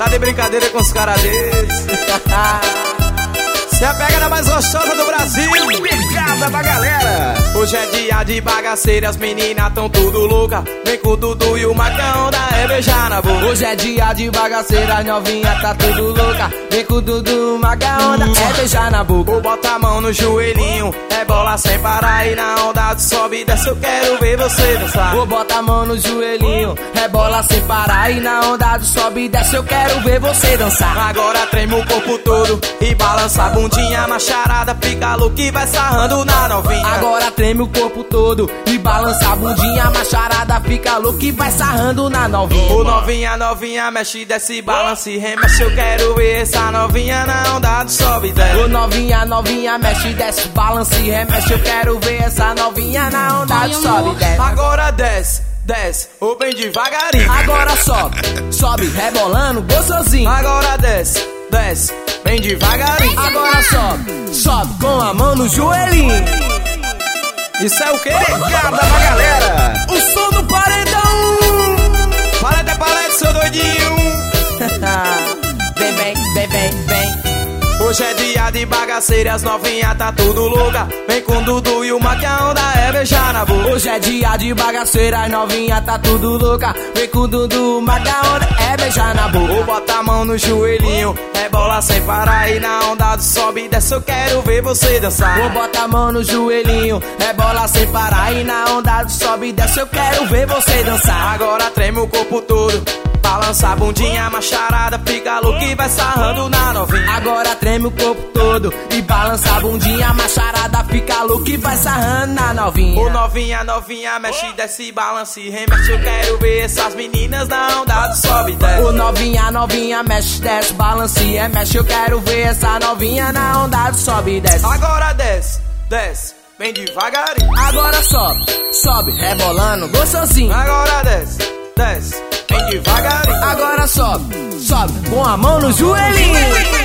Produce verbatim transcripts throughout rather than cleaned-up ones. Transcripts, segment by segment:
Tá de brincadeira com os caras desses. Cê é a pegada mais gostosa do Brasil. Pegada da galera. Hoje é dia de bagaceira, as meninas tão tudo louca. Vem com o Dudu e o Macão da é beijar na boca. Hoje é dia de bagaceira, as novinha tá tudo louca. Vem com o Dudu e o Macão da é beijar na boca. Ou bota a mão no joelhinho, é bola sem parar. E na onda de sobe e desce eu quero ver você dançar. Ou bota a mão no joelhinho, rebola sem parar. E na onda do sobe e desce eu quero ver você dançar. Agora treme o corpo todo e balança a bundinha. Macharada fica louca e vai sarrando na novinha. Agora treme o corpo todo e balança a bundinha. Macharada fica louca e vai sarrando na novinha. Ô novinha, novinha, mexe, desce, balança e remexe. Eu quero ver essa novinha na onda do sobe e desce. Ô novinha, novinha, mexe, desce, balança e remexe. Eu quero ver essa novinha na onda do sobe e desce. Agora desce, desce, ou bem devagarinho. Agora sobe, sobe, rebolando, gostosinho. Agora desce, desce, bem devagarinho. Agora sobe, sobe com a mão no joelhinho. Isso é o quê? Pegada da galera. O som do paredão. Paleta é paleta, seu doidinho. Vem, vem, vem, vem, vem. Hoje é dia de bagaceira, as novinha tá tudo louca. Vem com o Dudu e o Macão da é beijar na boca. Hoje é dia de bagaceira, as novinha tá tudo louca. Vem com o Dudu, Macão da é beijar na boca. Ou bota a mão no joelhinho, é bola sem parar. E na onda do sobe e desce eu quero ver você dançar. Ou bota a mão no joelhinho, é bola sem parar. E na onda do sobe e desce eu quero ver você dançar. Agora treme o corpo todo, balança a bundinha, macharada fica louca e vai sarrando na novinha. Agora treme o corpo todo e balança a bundinha, macharada fica louca e vai sarrando na novinha. Ô novinha, novinha, mexe, desce, balança e remexe. Eu quero ver essas meninas na onda do sobe e desce. Ô novinha, novinha, mexe, desce, balança e remexe. Eu quero ver essa novinha na onda do sobe e desce. Agora desce, desce, bem devagarinho. Agora sobe, sobe, rebolando, gostosinho. Agora desce, desce, bem devagarinho. Agora sobe, sobe com a mão no joelhinho.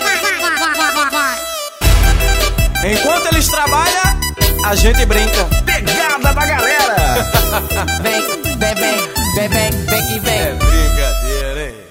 Enquanto eles trabalham, a gente brinca. Pegada da galera. Vem, vem, vem, vem, vem, vem que vem. É brincadeira, hein?